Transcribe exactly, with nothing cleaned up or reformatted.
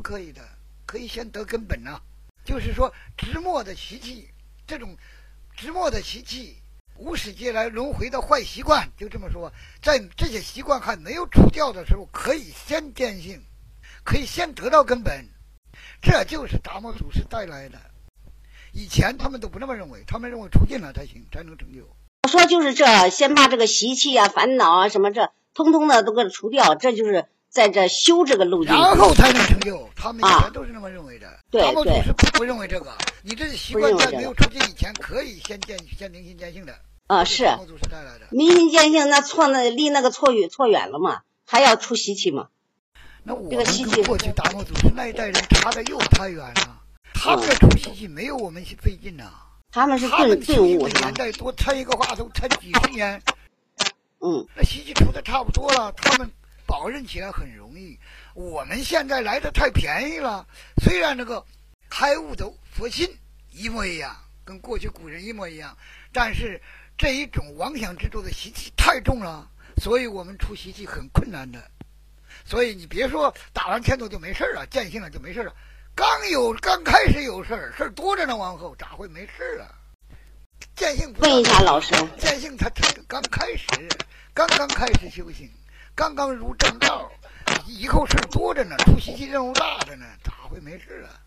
可以的，可以先得根本呐、啊。就是说，直末的习气，这种直末的习气，无始劫来轮回的坏习惯，就这么说，在这些习惯还没有除掉的时候，可以先见性，可以先得到根本，这就是达摩祖师带来的。以前他们都不这么认为，他们认为出尽了才行，才能成就。 我说就是这，先把这个习气啊、烦恼啊什么这，通通的都给它除掉，这就是在这修这个路径， 然后才能成就。他们以前都是那么认为的。啊、 对达摩祖师不认为这个，你这习惯在没有出尽以前，可以先见先明心见性的。 啊，是达摩祖师带来的。 明心见性，那错那离那个错远错远了嘛，还要出习气嘛。 那我们跟过去达摩祖师那一代人差的又太远了。他们的出习气没有我们费劲呐、啊， 他们是他们顿悟年代多抻一个话头抻几十年， 嗯， 那习气出的差不多了，他们保任起来很容易。我们现在来的太便宜了，虽然那个开悟的佛心一模一样，跟过去古人一模一样，但是这一种妄想执着的习气太重了，所以我们出习气很困难的。所以你别说打完天头就没事了，见性了就没事了。刚有刚开始有事儿，事儿多着呢，往后咋会没事啊？见性不问一下老师， 见性他刚开始，刚刚开始修行，刚刚入正道，以后事儿多着呢，出习气任务大着呢，咋会没事啊？